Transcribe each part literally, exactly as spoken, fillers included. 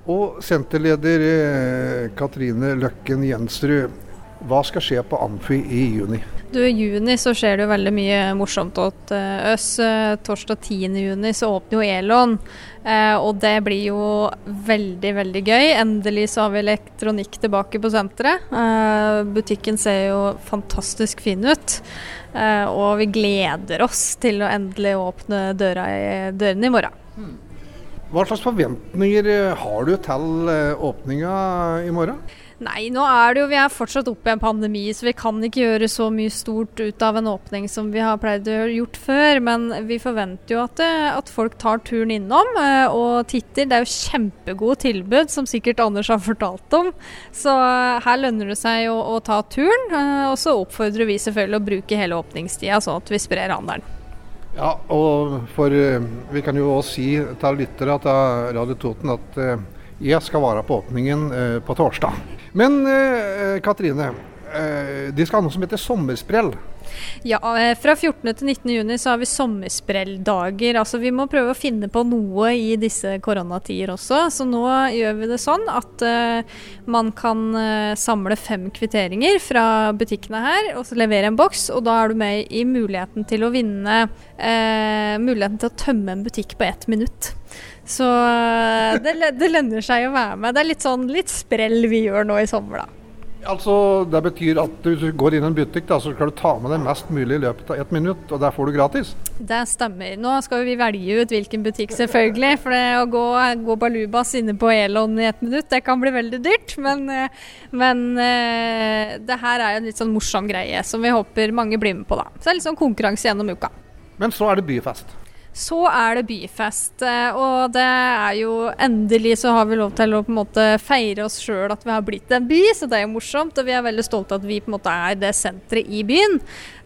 Og senterleder eh, Katrine Løkken Jensrud, hva skal skje på Amfi i juni? Du, I juni så skjer det jo veldig mye morsomt åt oss. Torsdag tiende juni så åpner jo Elon, eh, og det blir jo veldig, veldig gøy. Endelig så har vi elektronikk tilbake på senteret. Eh, butikken ser jo fantastisk fin ut, eh, og vi gleder oss til å endelig åpne døra i, dørene i morgen. Hmm. Hva slags forventninger har du til åpninga i morgen? Nei, nå er det jo, vi er fortsatt oppe i en pandemi, så vi kan ikke gjøre så mye stort ut av en åpning som vi har pleid å gjort før, men vi forventer jo at, at folk tar turen innom og titter. Det er jo kjempegode tilbud, som sikkert Anders har fortalt om, så her lønner det seg å, å ta turen, og så oppfordrer vi selvfølgelig å bruke hele åpningstida, sånn at vi sprer handelen. Ja, og for vi kan jo også si til lyttere at Radio Toten at jeg skal være på åpningen eh, på torsdag. Men eh, Katrine, eh, de skal ha noe som heter sommersprell. Ja, eh, fra fjortende til nittende juni så har vi sommersprelldager. Altså vi må prøve å finne på noe i disse koronatider også. Så nå gjør vi det sånn at eh, man kan eh, samle fem kvitteringer fra butikkene her, og så levere en boks, og da er du med i muligheten til å vinne, eh, muligheten til å tømme en butikk på ett minutt. Så det, det lønner seg å være med. Det er litt sånn litt sprell vi gjør nå i sommer da. Altså det betyr at hvis du går inn i en butikk da, så skal du ta med deg mest mulig i løpet av ett minutt, og der får du gratis. Det stemmer. Nå skal vi velge ut hvilken butikk selvfølgelig, for det å gå, gå balubas inne på Elon i ett minutt, det kan bli veldig dyrt, men, men det her er en litt sånn morsom greie som vi håper mange blir med på da. Så det er litt sånn konkurranse gjennom uka. Men så er det byfest. Så er det byfest, og det er jo endelig så har vi lov til å på en måte feire oss selv at vi har blitt en by, så det er jo morsomt, og vi er veldig stolte at vi på en måte er det senteret i byen.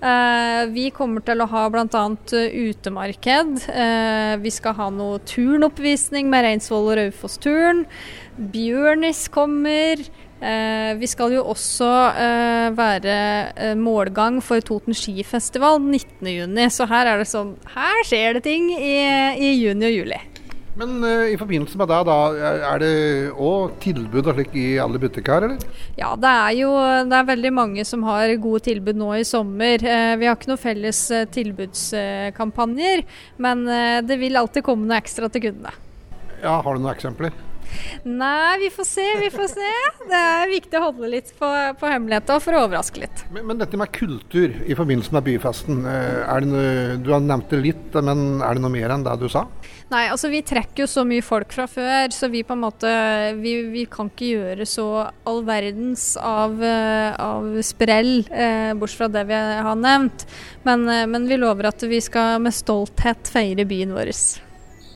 Vi kommer til å ha blant annet utemarked, vi skal ha noe turnoppvisning med Reinsvoll og Raufoss-turen, Bjørnis kommer. Eh, vi skal jo også eh, være eh, målgang for Toten Skifestival nittende juni, så her er det sånn, her skjer det ting i, i juni og juli. Men eh, i forbindelse med det da, er det også tilbud og slik i alle butikker, eller? Ja, det er jo det er veldig mange som har gode tilbud nå i sommer. Eh, vi har ikke noen felles eh, tilbudskampanjer, men eh, det vil alltid komme noe ekstra til kundene. Ja, har du noen eksempler? Nei, vi får se, vi får se. Det er viktig å holde litt på, på hemmeligheten for å overraske litt. Men, men dette med kultur i forbindelse med byfesten, er det noe, du har nevnt det litt, men er det noe mer enn det du sa? Nei, altså vi trekker jo så mye folk fra før, så vi på en måte, vi, vi kan ikke gjøre så all verdens av, av sprell, eh, bortsett fra det vi har nevnt. Men, men vi lover at vi skal med stolthet feire byen vår.